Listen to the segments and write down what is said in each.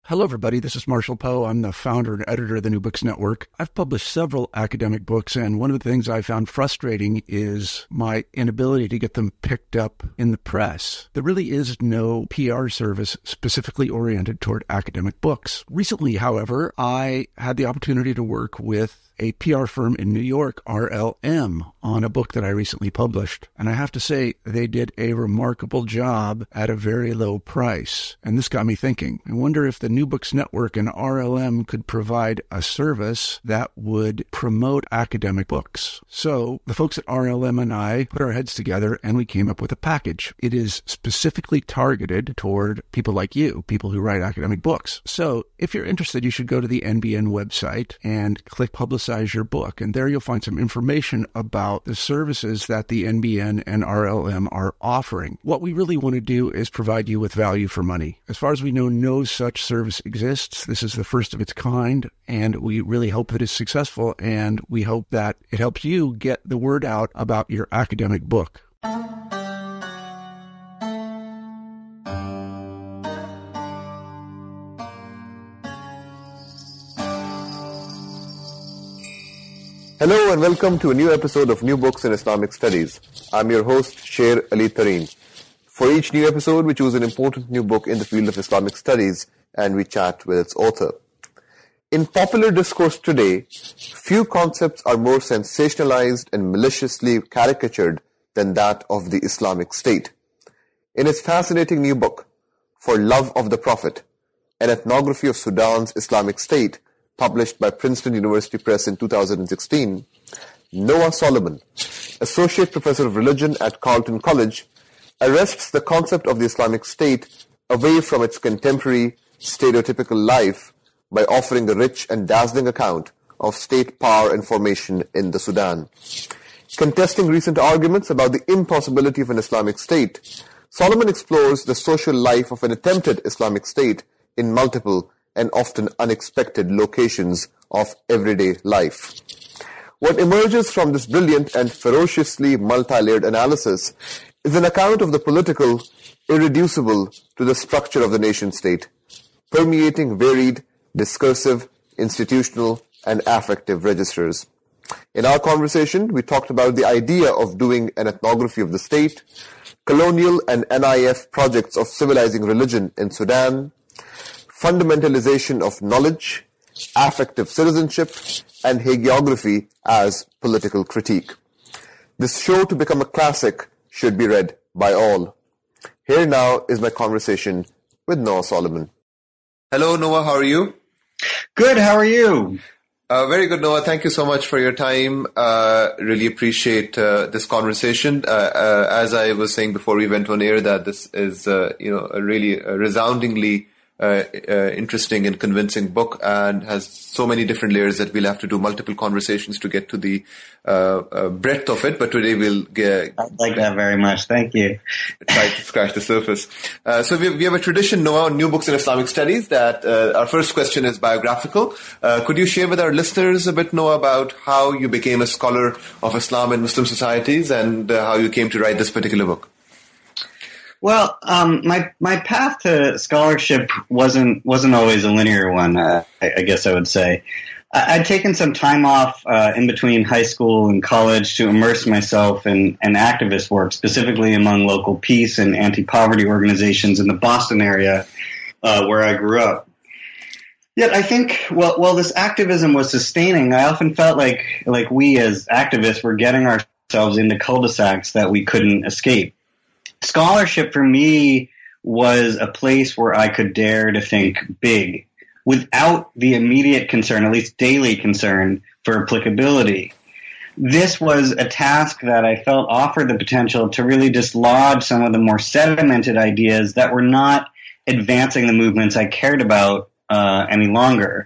Hello, everybody. This is Marshall Poe. I'm the founder and editor of the New Books Network. I've published several academic books, and one of the things I found frustrating is my inability to get them picked up in the press. There really is no PR service specifically oriented toward academic books. Recently, however, I had the opportunity to work with a PR firm in New York, RLM, on a book that I recently published. And I have to say, they did a remarkable job at a very low price. And this got me thinking. I wonder if the New Books Network and RLM could provide a service that would promote academic books. So the folks at RLM and I put our heads together and we came up with a package. It is specifically targeted toward people like you, people who write academic books. So if you're interested, you should go to the NBN website and click Publicize Your Book. And there you'll find some information about the services that the NBN and RLM are offering. What we really want to do is provide you with value for money. As far as we know, no such service exists. This is the first of its kind, and we really hope that it's successful, and we hope that it helps you get the word out about your academic book. Hello and welcome to a new episode of New Books in Islamic Studies. I'm your host, Sher Ali Tareen. For each new episode, we choose an important new book in the field of Islamic studies and we chat with its author. In popular discourse today, few concepts are more sensationalized and maliciously caricatured than that of the Islamic State. In its fascinating new book, For Love of the Prophet, an ethnography of Sudan's Islamic State, published by Princeton University Press in 2016, Noah Solomon, Associate Professor of Religion at Carleton College, arrests the concept of the Islamic State away from its contemporary stereotypical life by offering a rich and dazzling account of state power and formation in the Sudan. Contesting recent arguments about the impossibility of an Islamic State, Solomon explores the social life of an attempted Islamic State in multiple and often unexpected locations of everyday life. What emerges from this brilliant and ferociously multi-layered analysis is an account of the political irreducible to the structure of the nation-state, permeating varied, discursive, institutional, and affective registers. In our conversation, we talked about the idea of doing an ethnography of the state, colonial and NIF projects of civilizing religion in Sudan, fundamentalization of knowledge, affective citizenship, and hagiography as political critique. This show, to become a classic, should be read by all. Here now is my conversation with Noah Solomon. Hello, Noah. How are you? Good. How are you? Very good, Noah. Thank you so much for your time. Really appreciate this conversation. As I was saying before we went on air, that this is a really resoundingly interesting and convincing book, and has so many different layers that we'll have to do multiple conversations to get to the breadth of it. But today we'll I'd like that very much. Thank you. Try to scratch the surface. So we have a tradition now on New Books in Islamic Studies that our first question is biographical. Could you share with our listeners a bit, Noah, about how you became a scholar of Islam and Muslim societies and how you came to write this particular book? Well, my path to scholarship wasn't always a linear one. I guess I would say I'd taken some time off in between high school and college to immerse myself in activist work, specifically among local peace and anti-poverty organizations in the Boston area where I grew up. Yet I think while this activism was sustaining, I often felt like we as activists were getting ourselves into cul-de-sacs that we couldn't escape. Scholarship for me was a place where I could dare to think big without the immediate concern, at least daily concern, for applicability. This was a task that I felt offered the potential to really dislodge some of the more sedimented ideas that were not advancing the movements I cared about any longer.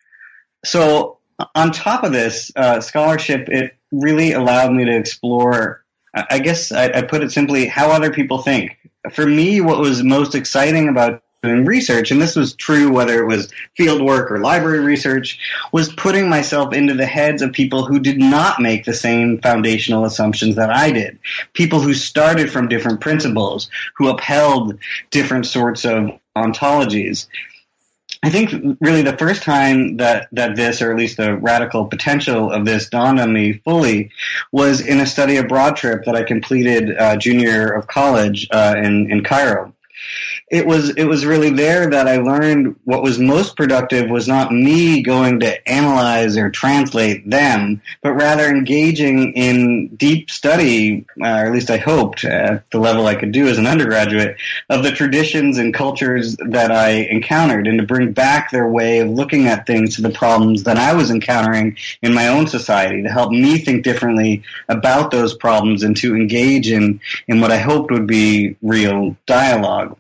So on top of this, scholarship, it really allowed me to explore, I guess I put it simply, how other people think. For me, what was most exciting about doing research, and this was true whether it was field work or library research, was putting myself into the heads of people who did not make the same foundational assumptions that I did. People who started from different principles, who upheld different sorts of ontologies. I think really the first time that this, or at least the radical potential of this, dawned on me fully was in a study abroad trip that I completed junior year of college in Cairo. It was really there that I learned what was most productive was not me going to analyze or translate them, but rather engaging in deep study, or at least I hoped at the level I could do as an undergraduate, of the traditions and cultures that I encountered, and to bring back their way of looking at things to the problems that I was encountering in my own society, to help me think differently about those problems and to engage in what I hoped would be real dialogue.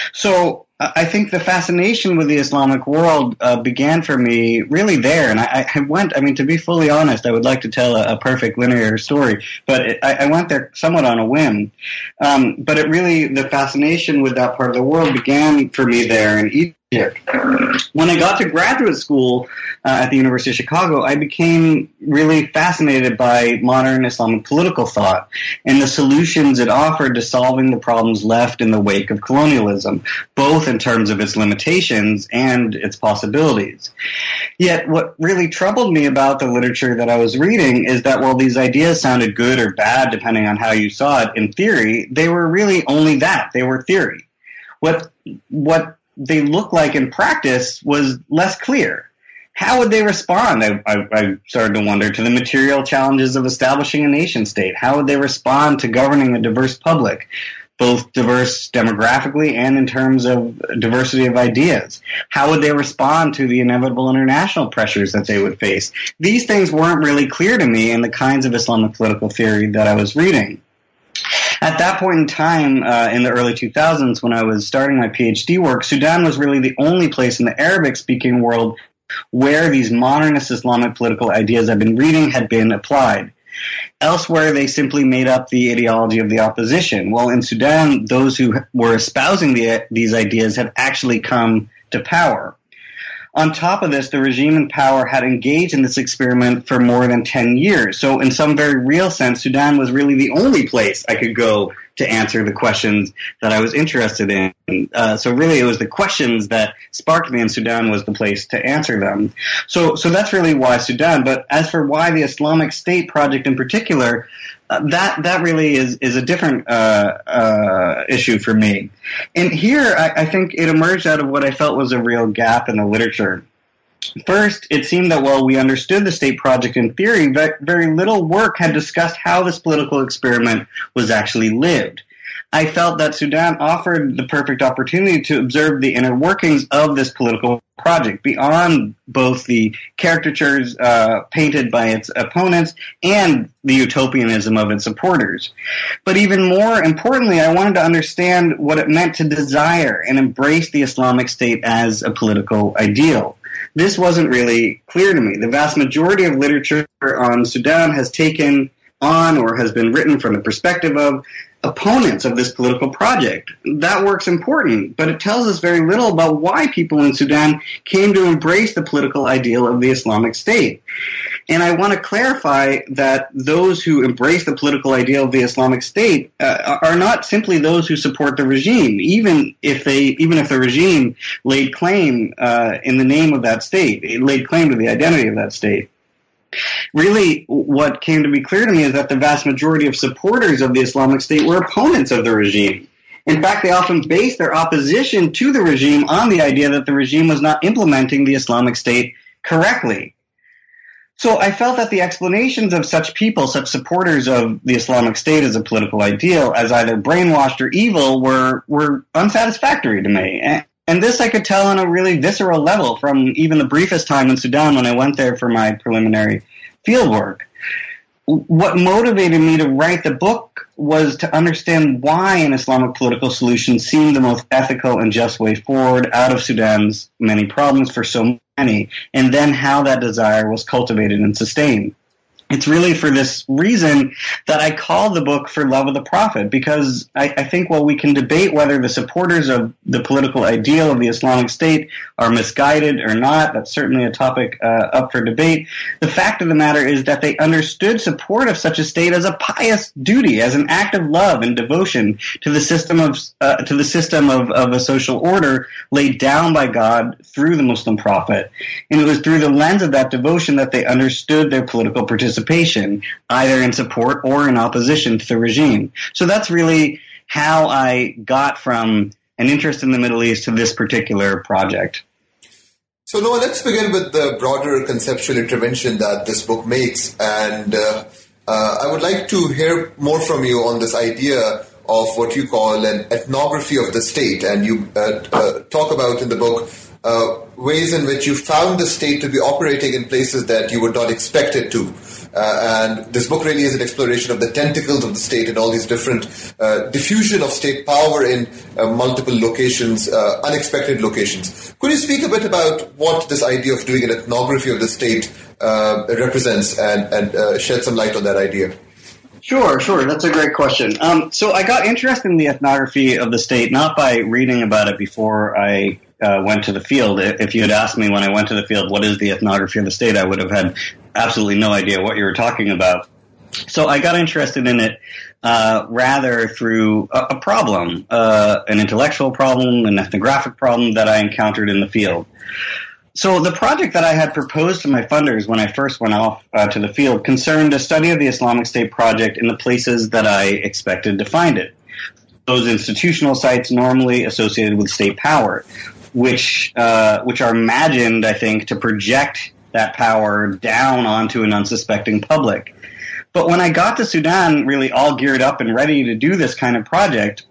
So I think the fascination with the Islamic world began for me really there. And I went, to be fully honest, I would like to tell a perfect linear story, but I went there somewhat on a whim. But the fascination with that part of the world began for me there in Egypt. When I got to graduate school at the University of Chicago, I became really fascinated by modern Islamic political thought and the solutions it offered to solving the problems left in the wake of colonialism, both in terms of its limitations and its possibilities. Yet what really troubled me about the literature that I was reading is that while these ideas sounded good or bad, depending on how you saw it in theory, they were really only that. They were theory. What they looked like in practice was less clear. How would they respond, I started to wonder, to the material challenges of establishing a nation state? How would they respond to governing a diverse public, both diverse demographically and in terms of diversity of ideas? How would they respond to the inevitable international pressures that they would face? These things weren't really clear to me in the kinds of Islamic political theory that I was reading. At that point in time, in the early 2000s, when I was starting my PhD work, Sudan was really the only place in the Arabic-speaking world where these modernist Islamic political ideas I've been reading had been applied. Elsewhere, they simply made up the ideology of the opposition. While in Sudan, those who were espousing these ideas had actually come to power. On top of this, the regime in power had engaged in this experiment for more than 10 years. So in some very real sense, Sudan was really the only place I could go to answer the questions that I was interested in. So really it was the questions that sparked me, and Sudan was the place to answer them. So that's really why Sudan. But as for why the Islamic State project in particular, that really is a different issue for me. And here, I think it emerged out of what I felt was a real gap in the literature. First, it seemed that while we understood the state project in theory, very little work had discussed how this political experiment was actually lived. I felt that Sudan offered the perfect opportunity to observe the inner workings of this political project beyond both the caricatures painted by its opponents and the utopianism of its supporters. But even more importantly, I wanted to understand what it meant to desire and embrace the Islamic State as a political ideal. This wasn't really clear to me. The vast majority of literature on Sudan has taken on or has been written from the perspective of opponents of this political project. That work's important, but it tells us very little about why people in Sudan came to embrace the political ideal of the Islamic State. And I want to clarify that those who embrace the political ideal of the Islamic State are not simply those who support the regime, even if the regime laid claim in the name of that state, it laid claim to the identity of that state. Really, what came to be clear to me is that the vast majority of supporters of the Islamic State were opponents of the regime. In fact, they often based their opposition to the regime on the idea that the regime was not implementing the Islamic State correctly. So I felt that the explanations of such people, such supporters of the Islamic State as a political ideal, as either brainwashed or evil, were unsatisfactory to me. And this I could tell on a really visceral level from even the briefest time in Sudan when I went there for my preliminary fieldwork. What motivated me to write the book was to understand why an Islamic political solution seemed the most ethical and just way forward out of Sudan's many problems for so many, and then how that desire was cultivated and sustained. it's really for this reason that I call the book For Love of the Prophet, because I think while we can debate whether the supporters of the political ideal of the Islamic State are misguided or not, that's certainly a topic up for debate, the fact of the matter is that they understood support of such a state as a pious duty, as an act of love and devotion to the system of a social order laid down by God through the Muslim prophet. And it was through the lens of that devotion that they understood their political participation, either in support or in opposition to the regime. So that's really how I got from an interest in the Middle East to this particular project. So Noah, let's begin with the broader conceptual intervention that this book makes. And I would like to hear more from you on this idea of what you call an ethnography of the state. And you talk about in the book ways in which you found the state to be operating in places that you would not expect it to. And this book really is an exploration of the tentacles of the state and all these different diffusion of state power in multiple locations, unexpected locations. Could you speak a bit about what this idea of doing an ethnography of the state represents and shed some light on that idea? Sure. That's a great question. So I got interested in the ethnography of the state not by reading about it before I went to the field. If you had asked me when I went to the field, what is the ethnography of the state, I would have had absolutely no idea what you were talking about. So I got interested in it rather through a problem, an intellectual problem, an ethnographic problem that I encountered in the field. So the project that I had proposed to my funders when I first went off to the field concerned a study of the Islamic State project in the places that I expected to find it. Those institutional sites normally associated with state power, which are imagined, I think, to project that power down onto an unsuspecting public. But when I got to Sudan, really all geared up and ready to do this kind of project,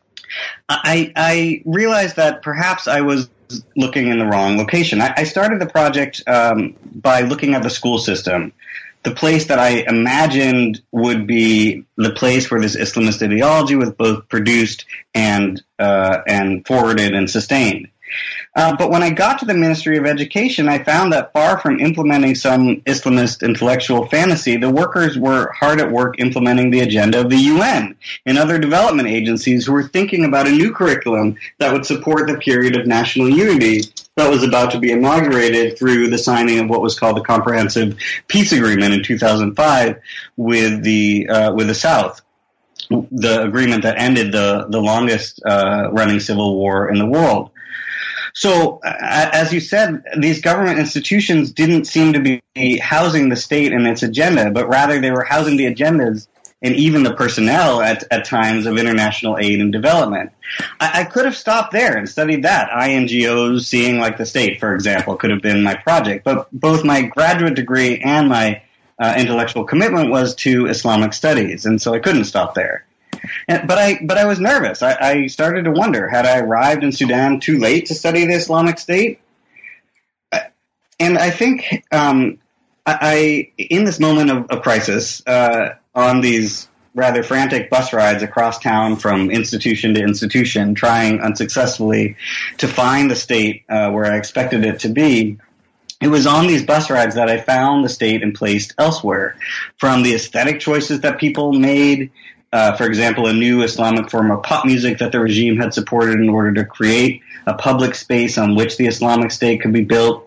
I realized that perhaps I was looking in the wrong location. I started the project by looking at the school system, the place that I imagined would be the place where this Islamist ideology was both produced and forwarded and sustained. But when I got to the Ministry of Education, I found that far from implementing some Islamist intellectual fantasy, the workers were hard at work implementing the agenda of the UN and other development agencies who were thinking about a new curriculum that would support the period of national unity that was about to be inaugurated through the signing of what was called the Comprehensive Peace Agreement in 2005 with the South. The agreement that ended the longest running civil war in the world. So, as you said, these government institutions didn't seem to be housing the state and its agenda, but rather they were housing the agendas and even the personnel at times of international aid and development. I could have stopped there and studied that. INGOs seeing like the state, for example, could have been my project. But both my graduate degree and my intellectual commitment was to Islamic studies, and so I couldn't stop there. But I was nervous. I started to wonder, had I arrived in Sudan too late to study the Islamic State? And I think I in this moment of crisis, on these rather frantic bus rides across town from institution to institution, trying unsuccessfully to find the state where I expected it to be, it was on these bus rides that I found the state and placed elsewhere, from the aesthetic choices that people made. For example, a new Islamic form of pop music that the regime had supported in order to create a public space on which the Islamic State could be built.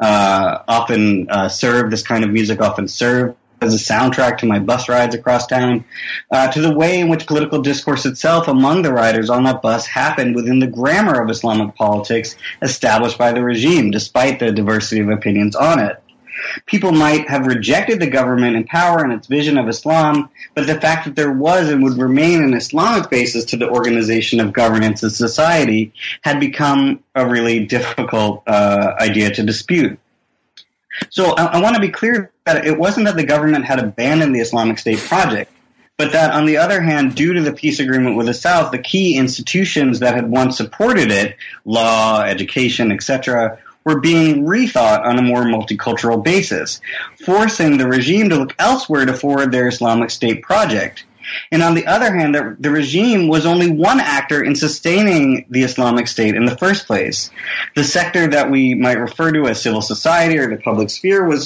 This kind of music often served as a soundtrack to my bus rides across town, to the way in which political discourse itself among the riders on that bus happened within the grammar of Islamic politics established by the regime, despite the diversity of opinions on it. People might have rejected the government in power and its vision of Islam, but the fact that there was and would remain an Islamic basis to the organization of governance and society had become a really difficult idea to dispute. So I want to be clear that it wasn't that the government had abandoned the Islamic State project, but that, on the other hand, due to the peace agreement with the South, the key institutions that had once supported it, law, education, etc., were being rethought on a more multicultural basis, forcing the regime to look elsewhere to forward their Islamic State project. And on the other hand, the regime was only one actor in sustaining the Islamic State in the first place. The sector that we might refer to as civil society or the public sphere was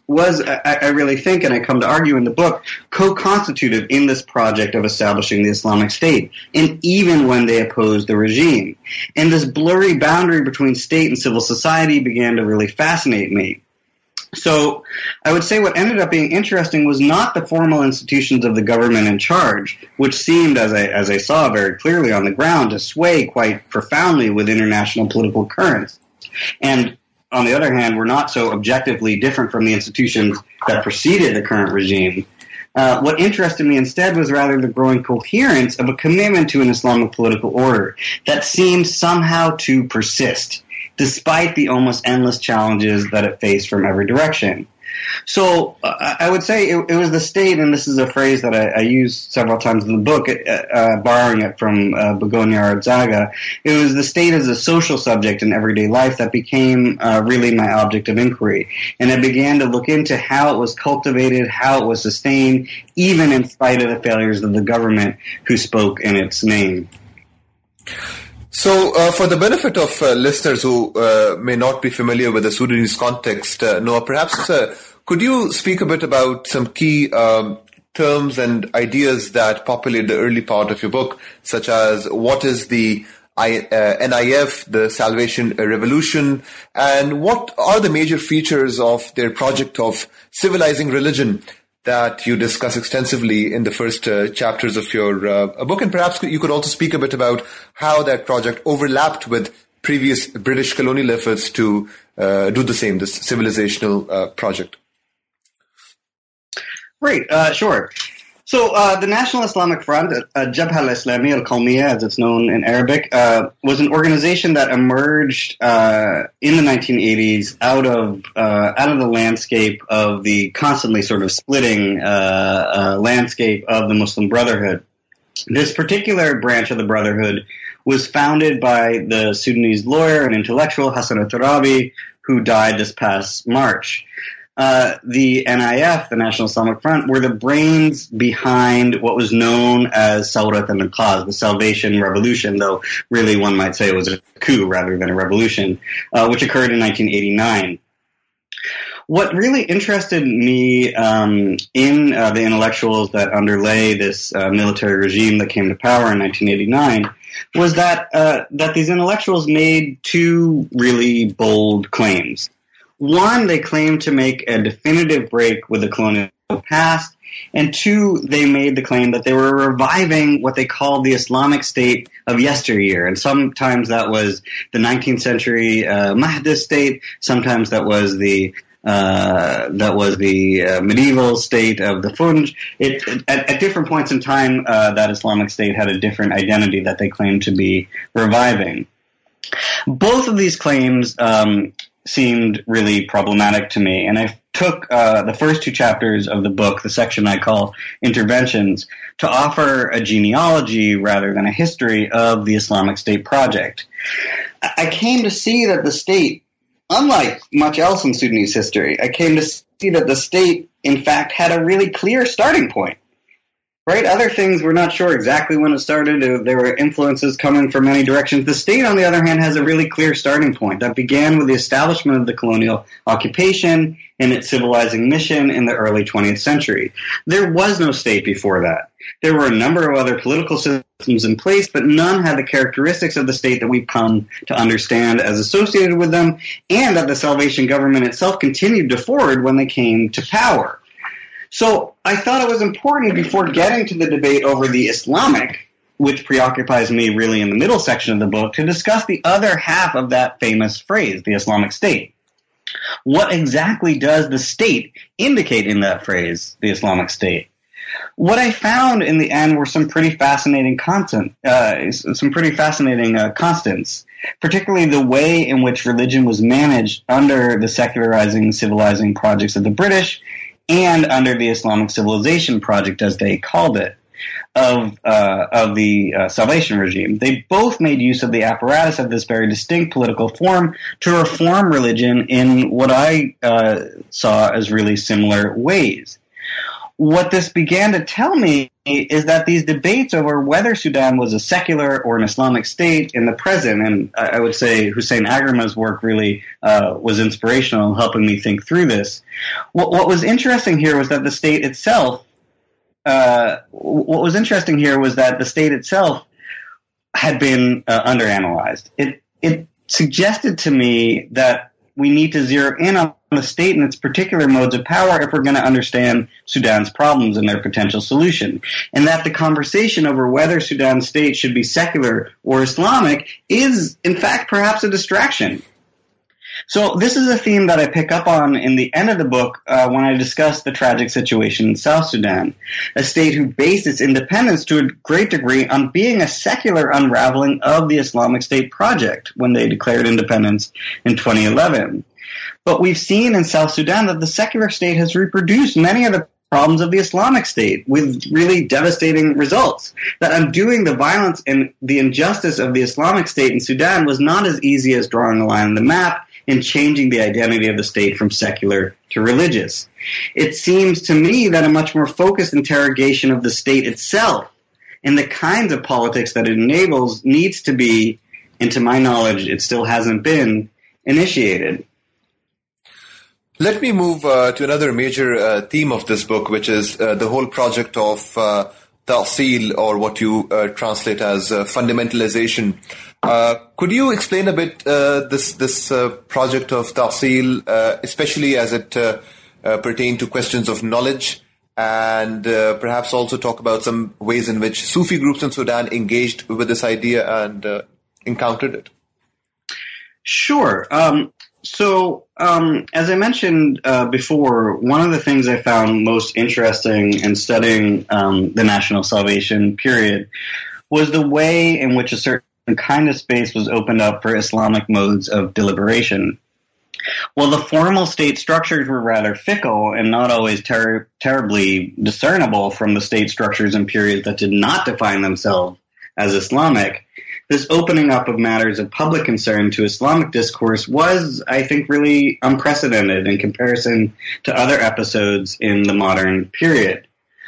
I really think, and I come to argue in the book, co-constitutive in this project of establishing the Islamic State, and even when they opposed the regime. And this blurry boundary between state and civil society began to really fascinate me. So I would say what ended up being interesting was not the formal institutions of the government in charge, which seemed, as I saw very clearly on the ground, to sway quite profoundly with international political currents. And on the other hand, were not so objectively different from the institutions that preceded the current regime. What interested me instead was rather the growing coherence of a commitment to an Islamic political order that seemed somehow to persist, despite the almost endless challenges that it faced from every direction. So I would say it was the state, and this is a phrase that I use several times in the book, borrowing it from Begonia Arzaga. It was the state as a social subject in everyday life that became really my object of inquiry. And I began to look into how it was cultivated, how it was sustained, even in spite of the failures of the government who spoke in its name. So, for the benefit of listeners who may not be familiar with the Sudanese context, Noah, perhaps could you speak a bit about some key terms and ideas that populate the early part of your book, such as what is the NIF, the Salvation Revolution, and what are the major features of their project of civilizing religion that you discuss extensively in the first chapters of your book? And perhaps you could also speak a bit about how that project overlapped with previous British colonial efforts to do the same, this civilizational project. Right, sure. So the National Islamic Front, Jabha al-Islami al-Qawmiya, as it's known in Arabic, was an organization that emerged in the 1980s out of the landscape of the constantly sort of splitting landscape of the Muslim Brotherhood. This particular branch of the Brotherhood was founded by the Sudanese lawyer and intellectual Hassan al-Turabi, who died this past March. The NIF, the National Islamic Front, were the brains behind what was known as Sawrat al-Inqaz, the Salvation Revolution, though really one might say it was a coup rather than a revolution, which occurred in 1989. What really interested me in the intellectuals that underlay this military regime that came to power in 1989 was that these intellectuals made two really bold claims. One, they claimed to make a definitive break with the colonial past, and two, they made the claim that they were reviving what they called the Islamic State of yesteryear. And sometimes that was the 19th century Mahdist state, sometimes that was the medieval state of the Funj. At different points in time, that Islamic State had a different identity that they claimed to be reviving. Both of these claims seemed really problematic to me, and I took the first two chapters of the book, the section I call Interventions, to offer a genealogy rather than a history of the Islamic State project. I came to see that the state, unlike much else in Sudanese history, I came to see that the state, in fact, had a really clear starting point. Right? Other things, we're not sure exactly when it started. There were influences coming from many directions. The state, on the other hand, has a really clear starting point that began with the establishment of the colonial occupation and its civilizing mission in the early 20th century. There was no state before that. There were a number of other political systems in place, but none had the characteristics of the state that we've come to understand as associated with them, and that the Salvation government itself continued to forward when they came to power. So I thought it was important before getting to the debate over the Islamic, which preoccupies me really in the middle section of the book, to discuss the other half of that famous phrase, the Islamic State. What exactly does the state indicate in that phrase, the Islamic State? What I found in the end were some pretty fascinating constants, particularly the way in which religion was managed under the secularizing, civilizing projects of the British, and under the Islamic Civilization Project, as they called it, of the Salvation regime. They both made use of the apparatus of this very distinct political form to reform religion in what I saw as really similar ways. What this began to tell me is that these debates over whether Sudan was a secular or an Islamic state in the present, and I would say Hussein Agrama's work really was inspirational in helping me think through this. What was interesting here was that the state itself, had been underanalyzed. It suggested to me that we need to zero in on the state and its particular modes of power if we're going to understand Sudan's problems and their potential solution. And that the conversation over whether Sudan's state should be secular or Islamic is, in fact, perhaps a distraction. So this is a theme that I pick up on in the end of the book when I discuss the tragic situation in South Sudan, a state who based its independence to a great degree on being a secular unraveling of the Islamic State project when they declared independence in 2011. But we've seen in South Sudan that the secular state has reproduced many of the problems of the Islamic State with really devastating results. That undoing the violence and the injustice of the Islamic State in Sudan was not as easy as drawing a line on the map and changing the identity of the state from secular to religious. It seems to me that a much more focused interrogation of the state itself and the kinds of politics that it enables needs to be, and to my knowledge, it still hasn't been, initiated. Let me move to another major theme of this book, which is the whole project of ta'sil, or what you translate as fundamentalization. Could you explain a bit this project of ta'sil, especially as it pertained to questions of knowledge, and perhaps also talk about some ways in which Sufi groups in Sudan engaged with this idea and encountered it? Sure. So, as I mentioned before, one of the things I found most interesting in studying the National Salvation period was the way in which a certain kind of space was opened up for Islamic modes of deliberation. While the formal state structures were rather fickle and not always terribly discernible from the state structures in periods that did not define themselves as Islamic, this opening up of matters of public concern to Islamic discourse was, I think, really unprecedented in comparison to other episodes in the modern period.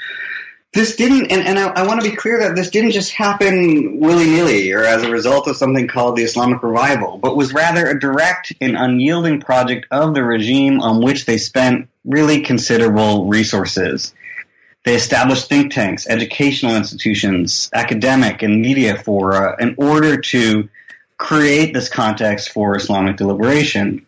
This didn't, and I want to be clear that this didn't just happen willy-nilly or as a result of something called the Islamic Revival, but was rather a direct and unyielding project of the regime on which they spent really considerable resources. They established think tanks, educational institutions, academic and media fora in order to create this context for Islamic deliberation.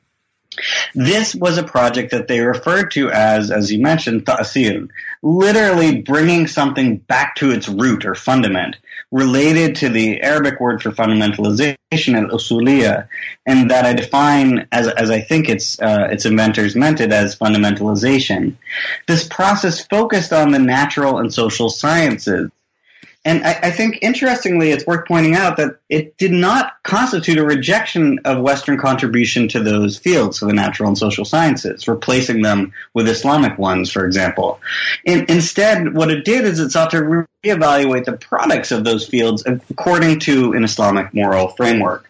This was a project that they referred to as you mentioned, ta'sil, literally bringing something back to its root or fundament, related to the Arabic word for fundamentalization, al-usuliyya, and that I define as I think its inventors meant it as fundamentalization. This process focused on the natural and social sciences. And I think, interestingly, it's worth pointing out that it did not constitute a rejection of Western contribution to those fields, so the natural and social sciences, replacing them with Islamic ones, for example. Instead, what it did is it sought to reevaluate the products of those fields according to an Islamic moral framework.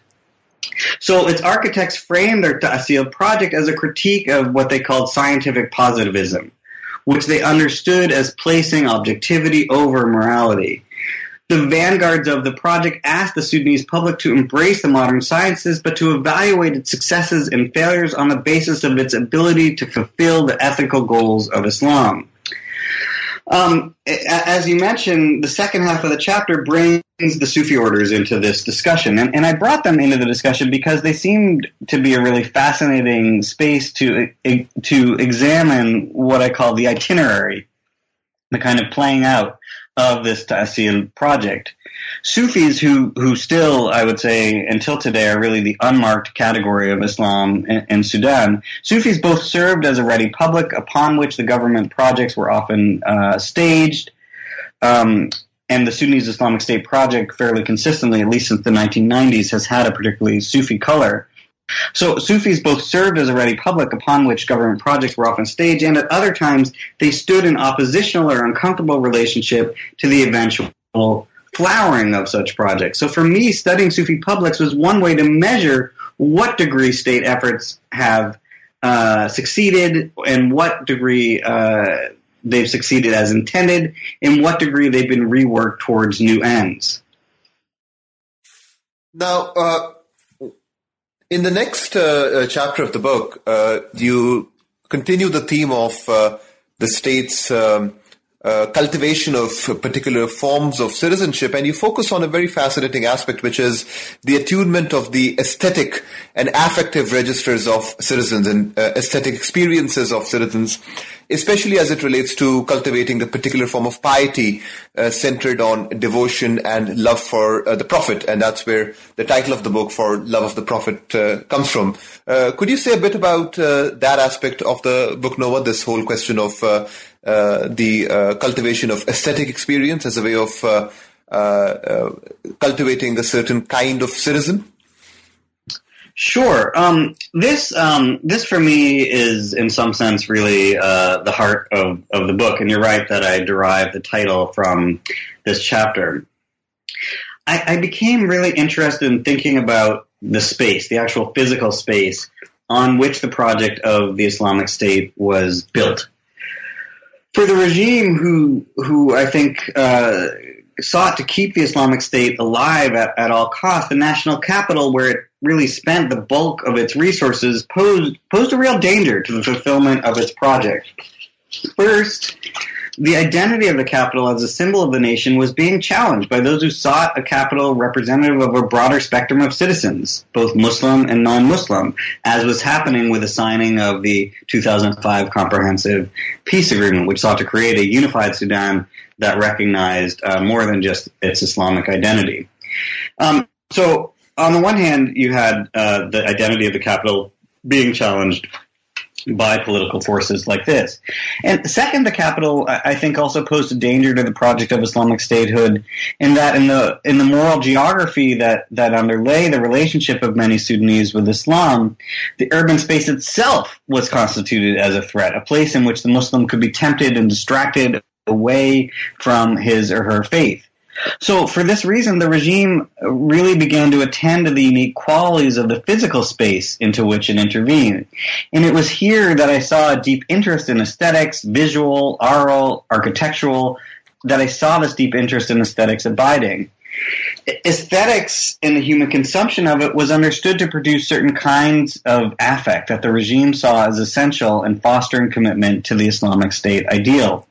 So its architects framed their ta'sil project as a critique of what they called scientific positivism, which they understood as placing objectivity over morality. The vanguards of the project asked the Sudanese public to embrace the modern sciences, but to evaluate its successes and failures on the basis of its ability to fulfill the ethical goals of Islam. As you mentioned, the second half of the chapter brings the Sufi orders into this discussion. And I brought them into the discussion because they seemed to be a really fascinating space to examine what I call the itinerary, the kind of playing out of this ta'sil project. Sufis who still, I would say, until today are really the unmarked category of Islam in Sudan. Sufis both served as a ready public upon which the government projects were often staged, and the Sudanese Islamic State project fairly consistently, at least since the 1990s, has had a particularly Sufi color. So Sufis both served as a ready public upon which government projects were often staged, and at other times they stood in oppositional or uncomfortable relationship to the eventual flowering of such projects. So for me, studying Sufi publics was one way to measure what degree state efforts have succeeded and what degree they've succeeded as intended, in what degree they've been reworked towards new ends. Now, in the next chapter of the book, you continue the theme of the state's cultivation of particular forms of citizenship, and you focus on a very fascinating aspect, which is the attunement of the aesthetic and affective registers of citizens and aesthetic experiences of citizens, especially as it relates to cultivating a particular form of piety centered on devotion and love for the Prophet. And that's where the title of the book, For Love of the Prophet, comes from. Could you say a bit about that aspect of the book, Noah, this whole question of the cultivation of aesthetic experience as a way of cultivating a certain kind of citizen? Sure. This for me is, in some sense, really the heart of the book. And you're right that I derived the title from this chapter. I became really interested in thinking about the space, the actual physical space on which the project of the Islamic State was built. For the regime who I think sought to keep the Islamic State alive at all costs, the national capital, where it really spent the bulk of its resources, posed a real danger to the fulfillment of its project. First, the identity of the capital as a symbol of the nation was being challenged by those who sought a capital representative of a broader spectrum of citizens, both Muslim and non-Muslim, as was happening with the signing of the 2005 Comprehensive Peace Agreement, which sought to create a unified Sudan that recognized more than just its Islamic identity. So, on the one hand, you had the identity of the capital being challenged by political forces like this. And second, the capital, I think, also posed a danger to the project of Islamic statehood in that in the moral geography that underlay the relationship of many Sudanese with Islam, the urban space itself was constituted as a threat, a place in which the Muslim could be tempted and distracted away from his or her faith. So for this reason, the regime really began to attend to the unique qualities of the physical space into which it intervened. And it was here that I saw a deep interest in aesthetics, visual, oral, architectural, that I saw this deep interest in aesthetics abiding. Aesthetics and the human consumption of it was understood to produce certain kinds of affect that the regime saw as essential in fostering commitment to the Islamic State ideal.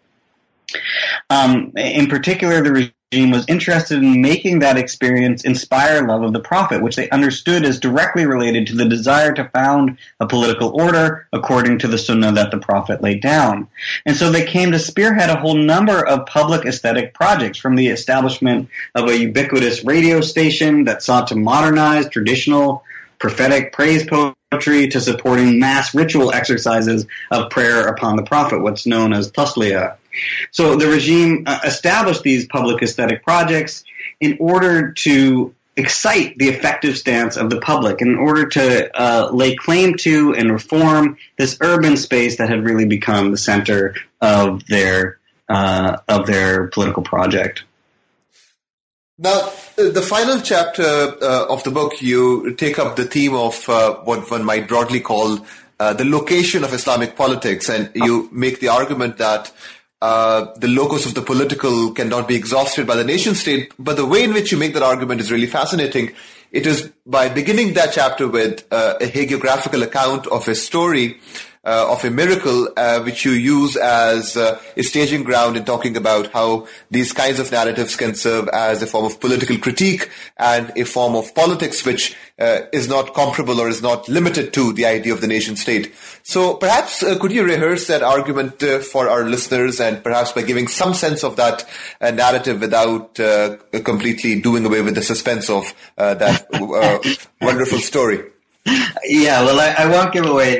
In particular, the regime was interested in making that experience inspire love of the Prophet, which they understood as directly related to the desire to found a political order according to the Sunnah that the Prophet laid down. And so they came to spearhead a whole number of public aesthetic projects, from the establishment of a ubiquitous radio station that sought to modernize traditional prophetic praise poetry to supporting mass ritual exercises of prayer upon the Prophet, what's known as tasliyah. So the regime established these public aesthetic projects in order to excite the effective stance of the public, in order to lay claim to and reform this urban space that had really become the center of their political project. Now, the final chapter of the book, you take up the theme of what one might broadly call the location of Islamic politics, and you make the argument that the locus of the political cannot be exhausted by the nation state. But the way in which you make that argument is really fascinating. It is by beginning that chapter with a hagiographical account of a story, of a miracle, which you use as a staging ground in talking about how these kinds of narratives can serve as a form of political critique and a form of politics which is not comparable or is not limited to the idea of the nation state. So perhaps could you rehearse that argument for our listeners, and perhaps by giving some sense of that narrative without completely doing away with the suspense of that wonderful story? Yeah, well, I won't give away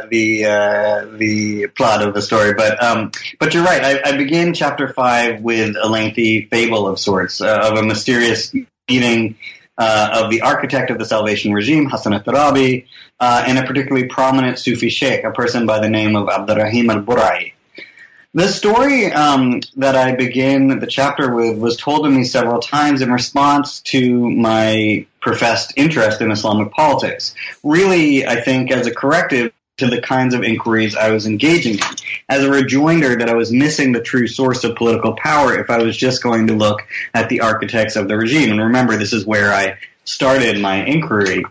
the plot of the story, but you're right. I begin chapter 5 with a lengthy fable of sorts, of a mysterious meeting of the architect of the Salvation regime, Hassan al-Turabi, and a particularly prominent Sufi sheikh, a person by the name of Abdurrahim al-Burai. The story that I begin the chapter with was told to me several times in response to my professed interest in Islamic politics. Really, I think, as a corrective to the kinds of inquiries I was engaging in, as a rejoinder that I was missing the true source of political power if I was just going to look at the architects of the regime. And remember, this is where I started my inquiry.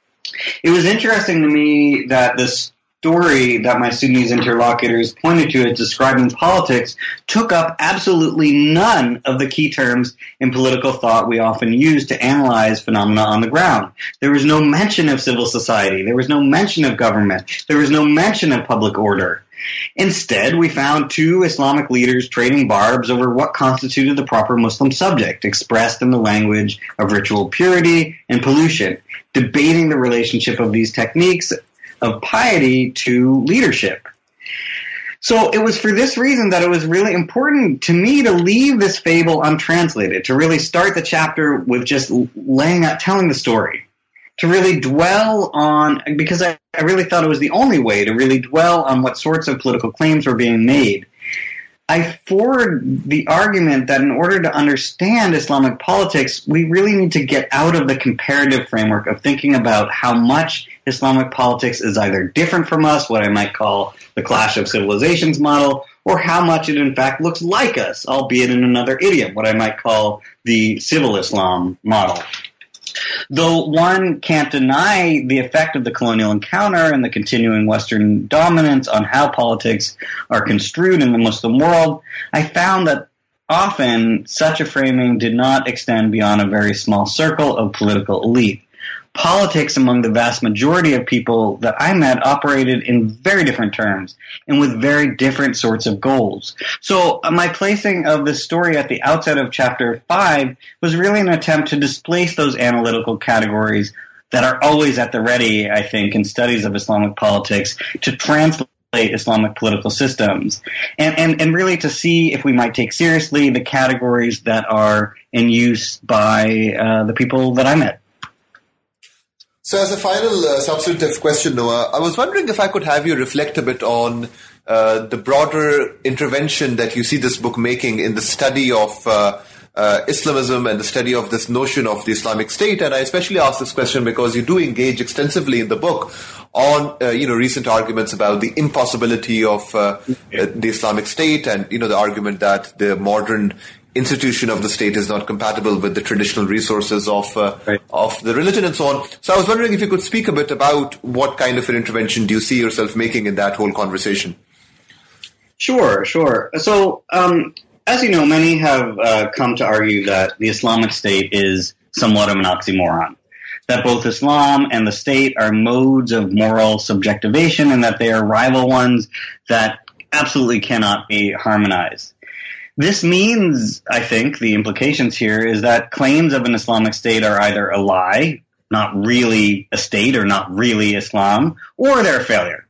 It was interesting to me that this story that my Sudanese interlocutors pointed to as describing politics took up absolutely none of the key terms in political thought we often use to analyze phenomena on the ground. There was no mention of civil society. There was no mention of government. There was no mention of public order. Instead, we found two Islamic leaders trading barbs over what constituted the proper Muslim subject, expressed in the language of ritual purity and pollution, debating the relationship of these techniques of piety to leadership. So it was for this reason that it was really important to me to leave this fable untranslated, to really start the chapter with just laying out, telling the story, to really dwell on, because I really thought it was the only way to really dwell on what sorts of political claims were being made. I forward the argument that in order to understand Islamic politics, we really need to get out of the comparative framework of thinking about how much Islamic politics is either different from us, what I might call the clash of civilizations model, or how much it in fact looks like us, albeit in another idiom, what I might call the civil Islam model. Though one can't deny the effect of the colonial encounter and the continuing Western dominance on how politics are construed in the Muslim world, I found that often such a framing did not extend beyond a very small circle of political elite. Politics among the vast majority of people that I met operated in very different terms and with very different sorts of goals. So my placing of this story at the outset of chapter 5 was really an attempt to displace those analytical categories that are always at the ready, I think, in studies of Islamic politics, to translate Islamic political systems and really to see if we might take seriously the categories that are in use by the people that I met. So as a final substantive question, Noah, I was wondering if I could have you reflect a bit on the broader intervention that you see this book making in the study of Islamism and the study of this notion of the Islamic State. And I especially ask this question because you do engage extensively in the book on recent arguments about the impossibility of the Islamic State and the argument that the modern institution of the state is not compatible with the traditional resources of the religion and so on. So I was wondering if you could speak a bit about what kind of an intervention do you see yourself making in that whole conversation? Sure. So, as you know, many have come to argue that the Islamic State is somewhat of an oxymoron, that both Islam and the state are modes of moral subjectivation and that they are rival ones that absolutely cannot be harmonized. This means, I think, the implications here is that claims of an Islamic State are either a lie, not really a state or not really Islam, or they're a failure.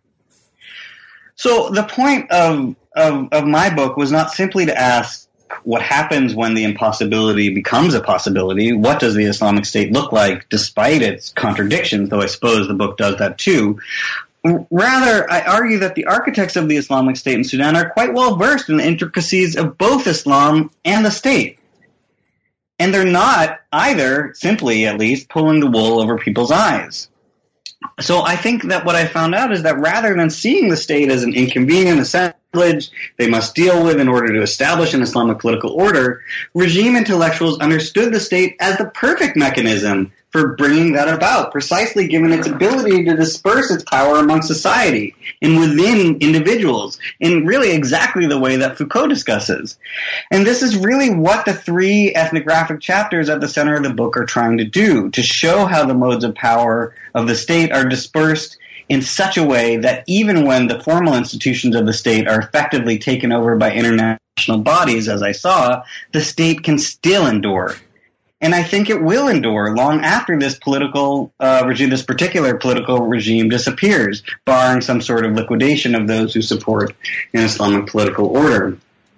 So the point of my book was not simply to ask what happens when the impossibility becomes a possibility. What does the Islamic State look like despite its contradictions, though I suppose the book does that too. Rather, I argue that the architects of the Islamic State in Sudan are quite well versed in the intricacies of both Islam and the state. And they're not either, simply at least, pulling the wool over people's eyes. So I think that what I found out is that rather than seeing the state as an inconvenient assemblage they must deal with in order to establish an Islamic political order, regime intellectuals understood the state as the perfect mechanism for bringing that about, precisely given its ability to disperse its power among society and within individuals, in really exactly the way that Foucault discusses. And this is really what the three ethnographic chapters at the center of the book are trying to do, to show how the modes of power of the state are dispersed in such a way that even when the formal institutions of the state are effectively taken over by international bodies, as I saw, the state can still endure. And I think it will endure long after this political regime, this particular political regime disappears, barring some sort of liquidation of those who support an Islamic political order.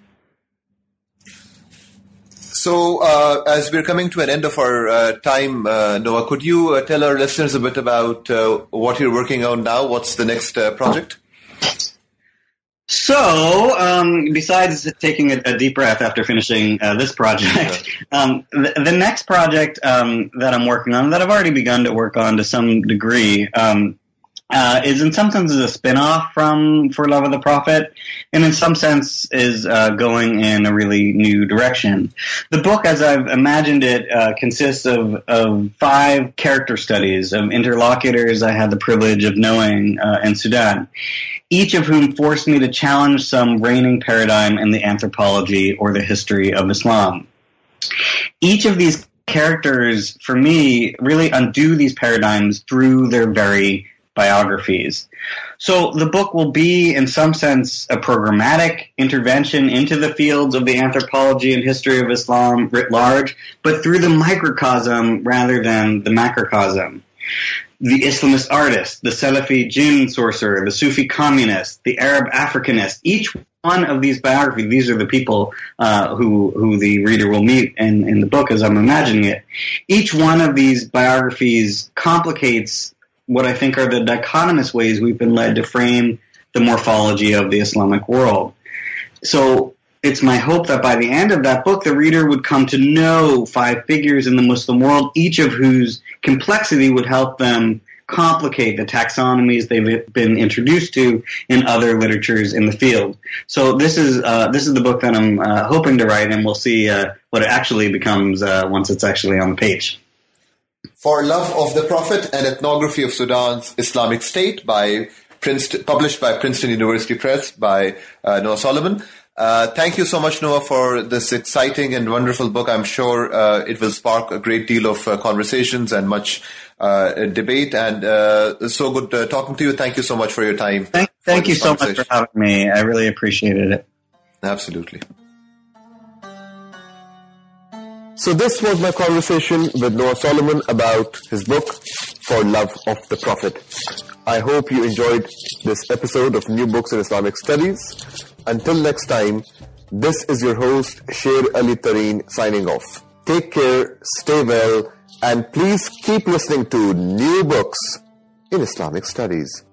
So, as we're coming to an end of our time, Noah, could you tell our listeners a bit about what you're working on now? What's the next project? So, besides taking a deep breath after finishing this project, the next project that I'm working on, that I've already begun to work on to some degree, is in some senses a spin-off from For Love of the Prophet, and in some sense is going in a really new direction. The book, as I've imagined it, consists of 5 character studies of interlocutors I had the privilege of knowing in Sudan, each of whom forced me to challenge some reigning paradigm in the anthropology or the history of Islam. Each of these characters, for me, really undo these paradigms through their very biographies. So the book will be, in some sense, a programmatic intervention into the fields of the anthropology and history of Islam writ large, but through the microcosm rather than the macrocosm. The Islamist artist, the Salafi jinn sorcerer, the Sufi communist, the Arab Africanist, each one of these biographies, these are the people who the reader will meet in the book as I'm imagining it. Each one of these biographies complicates what I think are the dichotomous ways we've been led to frame the morphology of the Islamic world. So it's my hope that by the end of that book, the reader would come to know 5 figures in the Muslim world, each of whose complexity would help them complicate the taxonomies they've been introduced to in other literatures in the field. So this is the book that I'm hoping to write, and we'll see what it actually becomes once it's actually on the page. For Love of the Prophet, an ethnography of Sudan's Islamic State, published by Princeton University Press by Noah Solomon. Thank you so much, Noah, for this exciting and wonderful book. I'm sure it will spark a great deal of conversations and much debate. And so good talking to you. Thank you so much for your time. Thank you so much for having me. I really appreciated it. Absolutely. So this was my conversation with Noah Solomon about his book, For Love of the Prophet. I hope you enjoyed this episode of New Books in Islamic Studies. Until next time, this is your host, Sher Ali Tareen, signing off. Take care, stay well, and please keep listening to New Books in Islamic Studies.